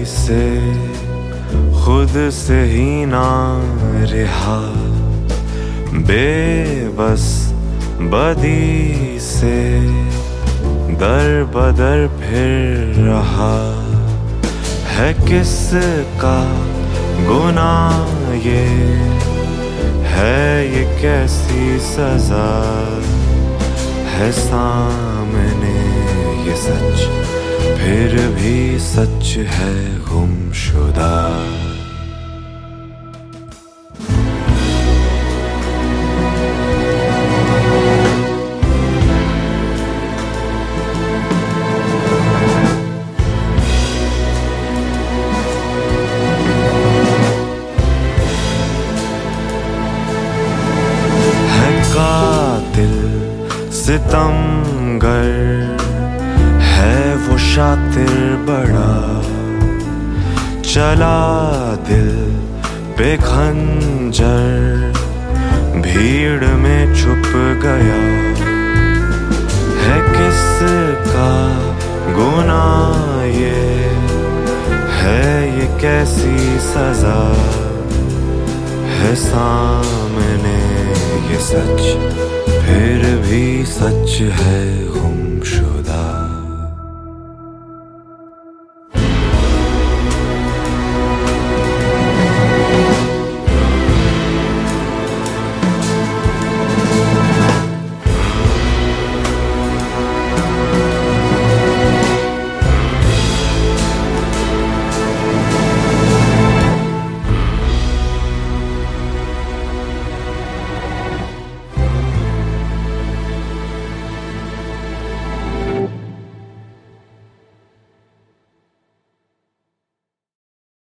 से खुद से ही ना रहा, बेबस बदी से दर बदर फिर रहा। है किसका गुनाह ये, है ये कैसी सजा, है सामने ये सच फिर भी सच है गुमशुदा। कातिल सितमगर है वो शातिर बड़ा, चला दिल पे खंजर भीड़ में छुप गया। है किसका गुनाह ये, है ये कैसी सजा, है सामने ये सच फिर भी सच है।